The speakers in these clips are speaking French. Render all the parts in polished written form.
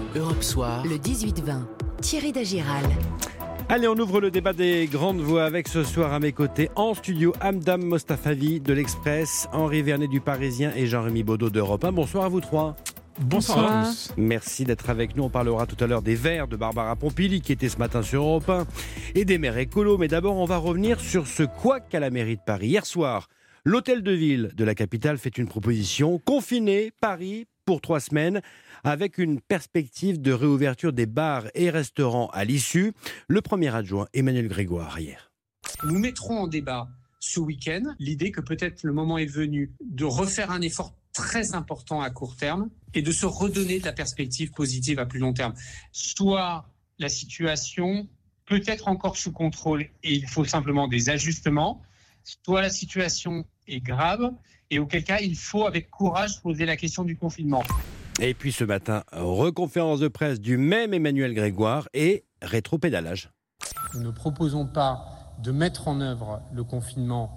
Europe Soir. Le 18-20, Thierry Dagiral. Allez, on ouvre le débat des grandes voix avec ce soir à mes côtés en studio Hamdam Mostafavi de l'Express, Henri Vernet du Parisien et Jean-Rémy Baudot d'Europe 1. Bonsoir à vous trois. Bonsoir à tous. Merci d'être avec nous. On parlera tout à l'heure des Verts de Barbara Pompili qui était ce matin sur Europe 1 et des maires écolos. Mais d'abord, on va revenir sur ce couac à la mairie de Paris. Hier soir, l'hôtel de ville de la capitale fait une proposition. Confiner Paris pour 3 semaines avec une perspective de réouverture des bars et restaurants à l'issue. Le premier adjoint, Emmanuel Grégoire, hier. Nous mettrons en débat ce week-end l'idée que peut-être le moment est venu de refaire un effort très important à court terme et de se redonner de la perspective positive à plus long terme. Soit la situation peut être encore sous contrôle et il faut simplement des ajustements, soit la situation est grave et auquel cas il faut avec courage poser la question du confinement. Et puis ce matin, reconférence de presse du même Emmanuel Grégoire et rétropédalage. Nous ne proposons pas de mettre en œuvre le confinement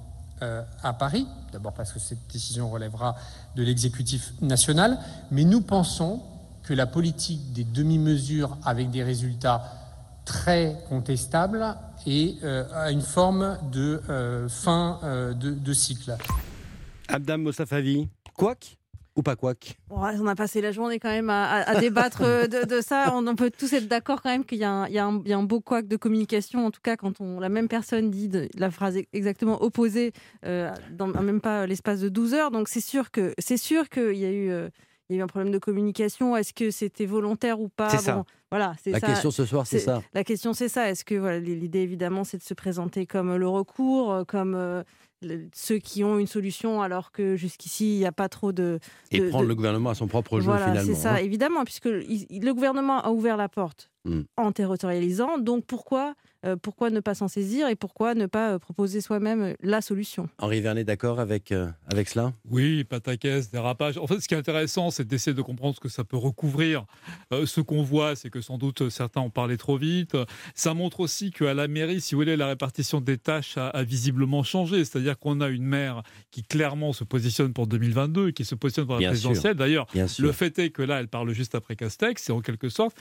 à Paris, d'abord parce que cette décision relèvera de l'exécutif national, mais nous pensons que la politique des demi-mesures avec des résultats très contestables est à une forme de fin de cycle. Hamdam Mostafavi, couac ou pas couac ? On a passé la journée quand même à débattre de ça. On peut tous être d'accord quand même qu'il y a un beau couac de communication. En tout cas, quand la même personne dit la phrase exactement opposée dans même pas l'espace de 12 heures. Donc c'est sûr qu'il y a eu un problème de communication. Est-ce que c'était volontaire ou pas ? C'est ça. Voilà, c'est la ça. question ce soir, c'est ça. La question, c'est ça. Est-ce que l'idée, évidemment, c'est de se présenter comme le recours, comme ceux qui ont une solution, alors que jusqu'ici, il n'y a pas trop de... Et prendre le gouvernement à son propre jeu, finalement. C'est ça, évidemment, puisque le gouvernement a ouvert la porte en territorialisant. Donc, pourquoi ne pas s'en saisir et pourquoi ne pas proposer soi-même la solution ? Henri Vernet, d'accord avec cela ? Oui, pataquès, dérapage. En fait, ce qui est intéressant, c'est d'essayer de comprendre ce que ça peut recouvrir. Ce qu'on voit, c'est que sans doute certains ont parlé trop vite. Ça montre aussi qu'à la mairie, si vous voulez, la répartition des tâches a visiblement changé. C'est-à-dire qu'on a une maire qui clairement se positionne pour 2022 et qui se positionne pour la présidentielle. D'ailleurs, le fait est que là, elle parle juste après Castex et en quelque sorte,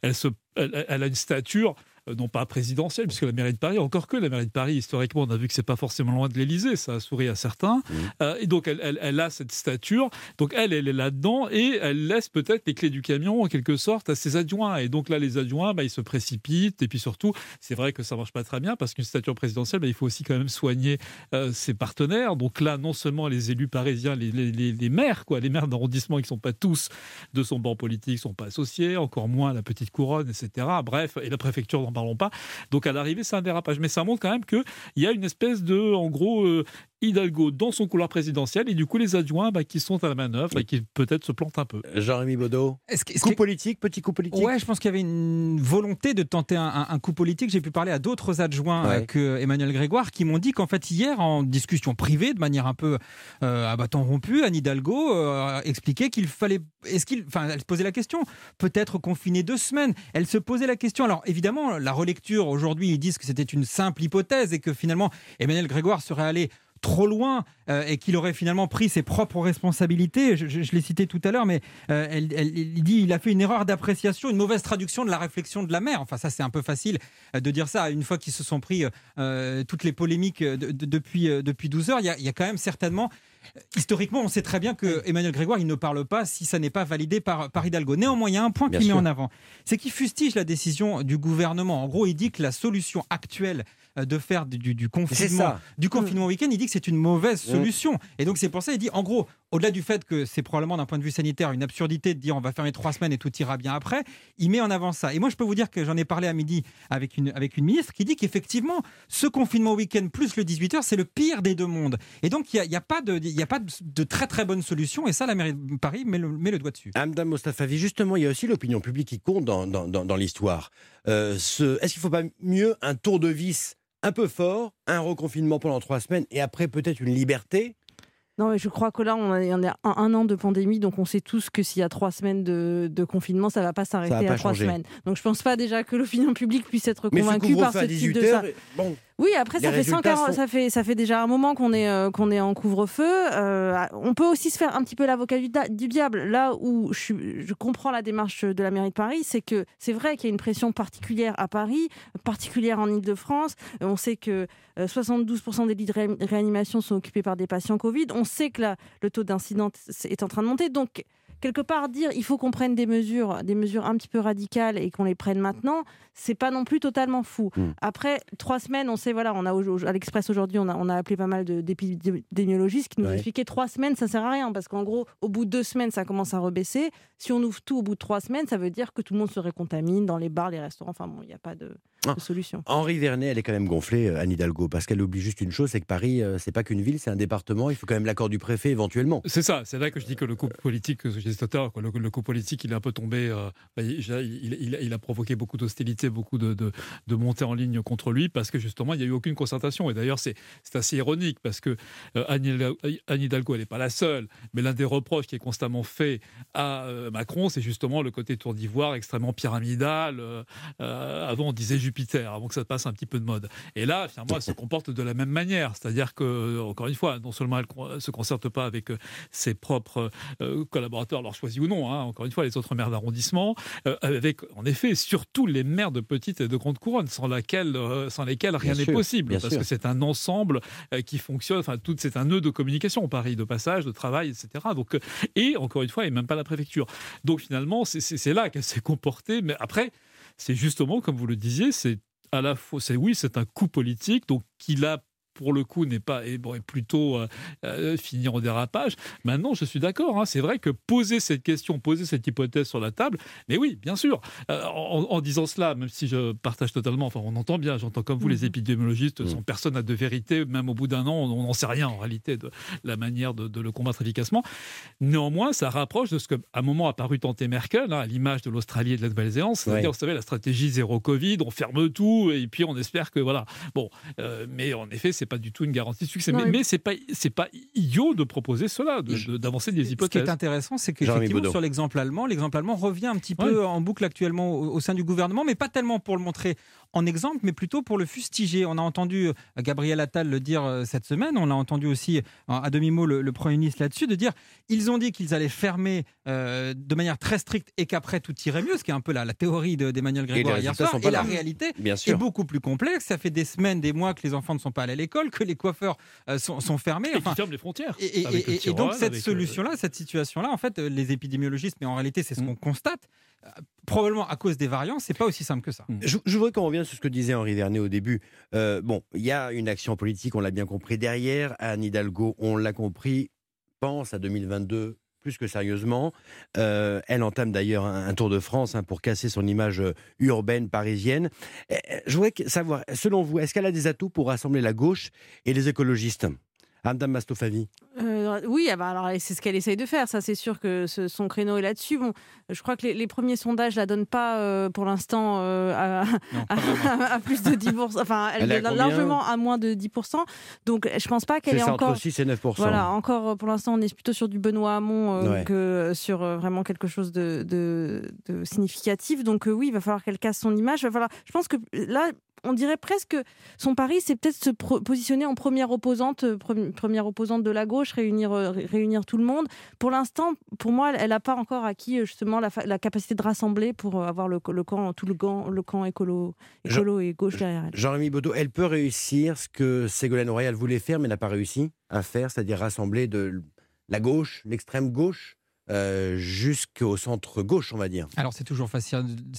elle a une stature non pas présidentielle, puisque la mairie de Paris, encore que la mairie de Paris, historiquement, on a vu que c'est pas forcément loin de l'Élysée, ça a souri à certains, et donc elle a cette stature, donc elle est là-dedans, et elle laisse peut-être les clés du camion, en quelque sorte, à ses adjoints, et donc là, les adjoints, ils se précipitent, et puis surtout, c'est vrai que ça marche pas très bien, parce qu'une stature présidentielle, il faut aussi quand même soigner ses partenaires, donc là, non seulement les élus parisiens, les maires, les maires d'arrondissement, qui sont pas tous de son banc politique, sont pas associés, encore moins la petite couronne, etc., bref, et la préfecture n'en parlons pas. Donc à l'arrivée, c'est un dérapage. Mais ça montre quand même qu'il y a une espèce de, en gros, Hidalgo dans son couloir présidentiel et du coup les adjoints qui sont à la manœuvre et qui peut-être se plantent un peu. Jean-Rémy Baudot, coup politique, petit coup politique. Ouais, je pense qu'il y avait une volonté de tenter un coup politique. J'ai pu parler à d'autres adjoints que Emmanuel Grégoire qui m'ont dit qu'en fait hier, en discussion privée, de manière un peu à bâton rompu, Anne Hidalgo expliquait qu'il fallait... elle se posait la question, peut-être confiner 2 semaines. Elle se posait la question. Alors évidemment, la relecture aujourd'hui, ils disent que c'était une simple hypothèse et que finalement Emmanuel Grégoire serait allé trop loin et qu'il aurait finalement pris ses propres responsabilités. Je l'ai cité tout à l'heure, mais il dit il a fait une erreur d'appréciation, une mauvaise traduction de la réflexion de la maire. Enfin, ça, c'est un peu facile de dire ça. Une fois qu'ils se sont pris toutes les polémiques depuis 12 heures, il y a quand même certainement... Historiquement, on sait très bien que Emmanuel Grégoire, il ne parle pas si ça n'est pas validé par Hidalgo. Néanmoins, il y a un point qu'il met en avant, c'est qu'il fustige la décision du gouvernement. En gros, il dit que la solution actuelle de faire du confinement week-end, il dit que c'est une mauvaise solution. Et donc c'est pour ça, il dit, en gros, au-delà du fait que c'est probablement d'un point de vue sanitaire une absurdité de dire on va fermer 3 semaines et tout ira bien après, il met en avant ça. Et moi, je peux vous dire que j'en ai parlé à midi avec une ministre qui dit qu'effectivement, ce confinement week-end plus le 18h, c'est le pire des deux mondes. Et donc, il n'y a pas de très très bonne solution. Et ça, la mairie de Paris met le doigt dessus. Hamdam Mostafavi, justement, il y a aussi l'opinion publique qui compte dans l'histoire. Est-ce qu'il ne faut pas mieux un tour de vis un peu fort, un reconfinement pendant 3 semaines et après peut-être une liberté ? Non, mais je crois que là, on est à un an de pandémie, donc on sait tous que s'il y a 3 semaines de confinement, ça ne va pas s'arrêter à 3 semaines. Donc je ne pense pas déjà que l'opinion publique puisse être convaincue par ce type de ça. Oui, après, ça fait déjà un moment qu'on est en couvre-feu. On peut aussi se faire un petit peu l'avocat du diable. Là où je comprends la démarche de la mairie de Paris, c'est que c'est vrai qu'il y a une pression particulière à Paris, particulière en Ile-de-France. On sait que 72% des lits de réanimation sont occupés par des patients Covid. On sait que le taux d'incidence est en train de monter. Donc, quelque part, dire il faut qu'on prenne des mesures un petit peu radicales et qu'on les prenne maintenant, c'est pas non plus totalement fou. Après 3 semaines, on sait, voilà, on a à l'Express aujourd'hui, on a appelé pas mal d'épidémiologistes qui nous expliquaient 3 semaines, ça sert à rien parce qu'en gros, au bout de 2 semaines, ça commence à rebaisser. Si on ouvre tout au bout de 3 semaines, ça veut dire que tout le monde se récontamine dans les bars, les restaurants. Enfin bon, il n'y a pas de solution. Henri Vernet, elle est quand même gonflée, Anne Hidalgo, parce qu'elle oublie juste une chose, c'est que Paris, c'est pas qu'une ville, c'est un département. Il faut quand même l'accord du préfet éventuellement. C'est ça. C'est là que je dis que le coup politique, que je disais tout à l'heure, le coup politique, il est un peu tombé. Il a provoqué beaucoup d'hostilité, beaucoup de montées en ligne contre lui, parce que justement, il n'y a eu aucune concertation. Et d'ailleurs, c'est assez ironique, parce que Anne Hidalgo, elle n'est pas la seule, mais l'un des reproches qui est constamment fait à Macron, c'est justement le côté tour d'ivoire extrêmement pyramidal. Avant, on disait Jupiter, avant que ça passe un petit peu de mode. Et là, finalement, elle se comporte de la même manière. C'est-à-dire que, encore une fois, non seulement elle ne se concerte pas avec ses propres collaborateurs, alors choisis ou non, encore une fois, les autres maires d'arrondissement, avec, en effet, surtout les maires de petite et de grande couronne, sans lesquels rien n'est possible, parce que c'est un ensemble qui fonctionne, enfin, c'est un nœud de communication, Paris, de passage, de travail, etc. Donc, et encore une fois, et même pas la préfecture. Donc finalement, c'est là qu'elle s'est comportée, mais après, c'est justement, comme vous le disiez, c'est à la fois, c'est un coup politique, donc qu'il a pour le coup, est plutôt fini en dérapage. Maintenant, je suis d'accord. C'est vrai que poser cette question, poser cette hypothèse sur la table, mais oui, bien sûr. En disant cela, même si je partage totalement, enfin, on entend bien, j'entends comme vous, les épidémiologistes, sans personne n'a de vérité, même au bout d'un an, on n'en sait rien en réalité de la manière de le combattre efficacement. Néanmoins, ça rapproche de ce qu'à un moment a paru tenter Merkel, à l'image de l'Australie et de la Nouvelle-Zélande, c'est-à-dire, vous savez, la stratégie zéro Covid, on ferme tout, et puis on espère que, voilà. Bon, mais en effet, c'est pas du tout une garantie de succès. Mais c'est pas idiot de proposer cela, d'avancer des hypothèses. Ce qui est intéressant, c'est qu'effectivement, sur l'exemple allemand revient un petit peu en boucle actuellement au sein du gouvernement, mais pas tellement pour le montrer en exemple, mais plutôt pour le fustiger. On a entendu Gabriel Attal le dire cette semaine, on a entendu aussi à demi-mot le Premier ministre là-dessus, de dire ils ont dit qu'ils allaient fermer de manière très stricte et qu'après tout irait mieux, ce qui est un peu la théorie d'Emmanuel Grégoire hier soir. Et la réalité est beaucoup plus complexe. Ça fait des semaines, des mois que les enfants ne sont pas allés à l'école, que les coiffeurs sont fermés. Et qui ferment les frontières. Et donc cette solution-là, cette situation-là, en fait, les épidémiologistes, mais en réalité c'est ce qu'on constate, probablement à cause des variants, c'est pas aussi simple que ça. Je voudrais qu'on revienne sur ce que disait Henri Vernet au début. Il y a une action politique, on l'a bien compris derrière. Anne Hidalgo, on l'a compris, pense à 2022 plus que sérieusement. Elle entame d'ailleurs un tour de France pour casser son image urbaine parisienne. Je voudrais savoir, selon vous, est-ce qu'elle a des atouts pour rassembler la gauche et les écologistes ? Madame Mastofavi. Oui, alors, c'est ce qu'elle essaye de faire. Ça, c'est sûr que son créneau est là-dessus. Bon, je crois que les premiers sondages la donnent pas pour l'instant à plus de 10%. Enfin, elle est largement à moins de 10%. Donc, je pense pas qu'elle est encore. Entre 6 et 9%. Voilà, encore pour l'instant, on est plutôt sur du Benoît Hamon que sur vraiment quelque chose de significatif. Donc, oui, il va falloir qu'elle casse son image. Je pense que là, on dirait presque que son pari, c'est peut-être se positionner en première opposante de la gauche, réunir tout le monde. Pour l'instant, pour moi, elle n'a pas encore acquis justement la capacité de rassembler pour avoir le camp écolo et gauche derrière elle. Jean-Rémy Baudot, elle peut réussir ce que Ségolène Royal voulait faire, mais n'a pas réussi à faire, c'est-à-dire rassembler de la gauche, l'extrême gauche, jusqu'au centre-gauche, on va dire. Alors c'est toujours facile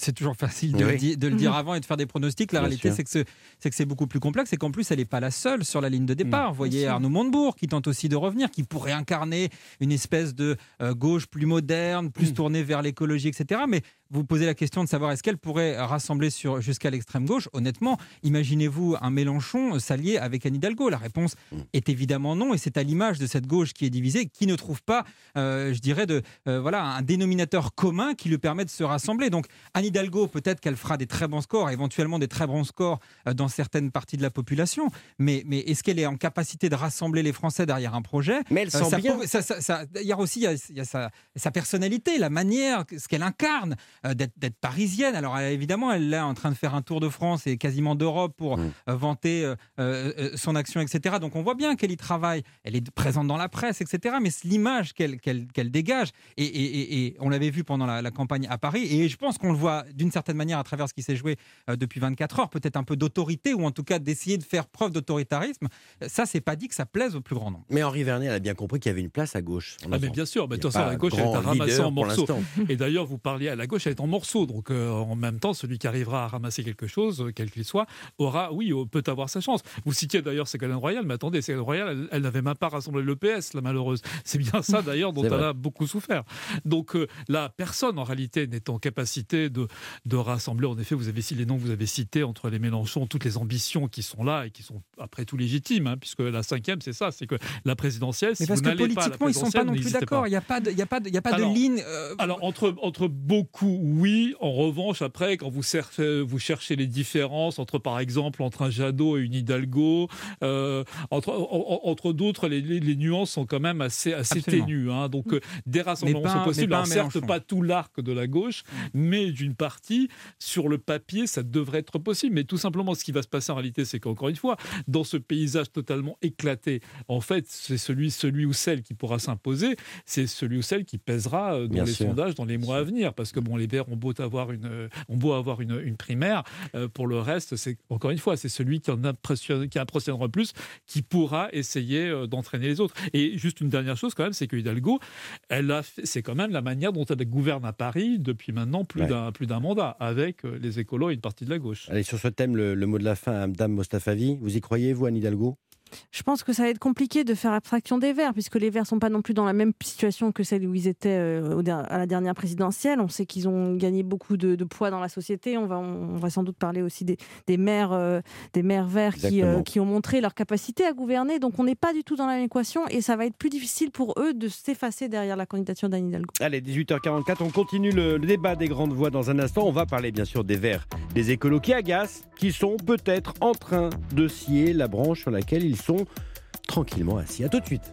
de le dire avant et de faire des pronostics. La réalité, c'est que c'est beaucoup plus complexe et qu'en plus, elle n'est pas la seule sur la ligne de départ. Vous voyez Arnaud Montebourg qui tente aussi de revenir, qui pourrait incarner une espèce de gauche plus moderne, plus tournée vers l'écologie, etc. Mais vous posez la question de savoir est-ce qu'elle pourrait rassembler jusqu'à l'extrême gauche. Honnêtement, imaginez-vous un Mélenchon s'allier avec Anne Hidalgo. La réponse est évidemment non, et c'est à l'image de cette gauche qui est divisée, qui ne trouve pas, je dirais, un dénominateur commun qui lui permet de se rassembler. Donc Anne Hidalgo, peut-être qu'elle fera des très bons scores, éventuellement des très bons scores dans certaines parties de la population, mais est-ce qu'elle est en capacité de rassembler les Français derrière un projet ? Mais elle sent bien. Il y a aussi sa personnalité, la manière, ce qu'elle incarne. d'être parisienne. Alors évidemment, elle est en train de faire un tour de France et quasiment d'Europe pour vanter son action, etc. Donc on voit bien qu'elle y travaille. Elle est présente dans la presse, etc. Mais c'est l'image qu'elle dégage. Et on l'avait vu pendant la campagne à Paris. Et je pense qu'on le voit d'une certaine manière à travers ce qui s'est joué depuis 24 heures. Peut-être un peu d'autorité ou en tout cas d'essayer de faire preuve d'autoritarisme. Ça, c'est pas dit que ça plaise au plus grand nombre. Mais Henri Vernet, elle a bien compris qu'il y avait une place à gauche. Mais bien sûr, mais de toute façon, la gauche, elle est à ramasser en morceaux. Et d'ailleurs, vous parliez à la gauche, elle est en morceaux. Donc, en même temps, celui qui arrivera à ramasser quelque chose, quel qu'il soit, peut avoir sa chance. Vous citiez d'ailleurs Ségolène Royal, mais attendez, Ségolène Royal, elle n'avait même pas rassemblé le PS, la malheureuse. C'est bien ça, d'ailleurs, dont elle a beaucoup souffert. Donc, là, personne, en réalité, n'est en capacité de rassembler. En effet, vous avez les noms que vous avez cités entre les Mélenchon, toutes les ambitions qui sont là et qui sont après tout légitimes, puisque la cinquième, c'est ça, c'est que la présidentielle, si vous n'allez pas à la présidentielle, politiquement, ils ne sont pas non plus d'accord. Il n'y a pas de ligne. Alors, entre beaucoup, oui. En revanche, après, quand vous cherchez les différences entre, par exemple, entre un Jadot et une Hidalgo, entre d'autres, les nuances sont quand même assez ténues. Donc, des rassemblements sont possibles. Alors, certes, pas tout l'arc de la gauche, mais d'une partie, sur le papier, ça devrait être possible. Mais tout simplement, ce qui va se passer en réalité, c'est qu'encore une fois, dans ce paysage totalement éclaté, en fait, c'est celui ou celle qui pourra s'imposer, c'est celui ou celle qui pèsera dans les sondages dans les mois à venir. Parce que les Verts ont beau avoir une primaire, pour le reste, c'est encore une fois, c'est celui qui impressionnera le plus qui pourra essayer d'entraîner les autres. Et juste une dernière chose quand même, c'est que Hidalgo, c'est quand même la manière dont elle gouverne à Paris depuis maintenant plus d'un mandat, avec les écolos et une partie de la gauche. Allez, sur ce thème, le mot de la fin à Mme Mostafavi. Vous y croyez, vous, Anne Hidalgo ? Je pense que ça va être compliqué de faire abstraction des Verts, puisque les Verts ne sont pas non plus dans la même situation que celle où ils étaient à la dernière présidentielle. On sait qu'ils ont gagné beaucoup de poids dans la société. On va sans doute parler aussi des maires verts qui ont montré leur capacité à gouverner. Donc on n'est pas du tout dans la même équation et ça va être plus difficile pour eux de s'effacer derrière la candidature d'Anne Hidalgo. Allez, 18h44, on continue le débat des grandes voix dans un instant. On va parler bien sûr des Verts, des écolos qui agacent, qui sont peut-être en train de scier la branche sur laquelle ils sont tranquillement assis. À tout de suite.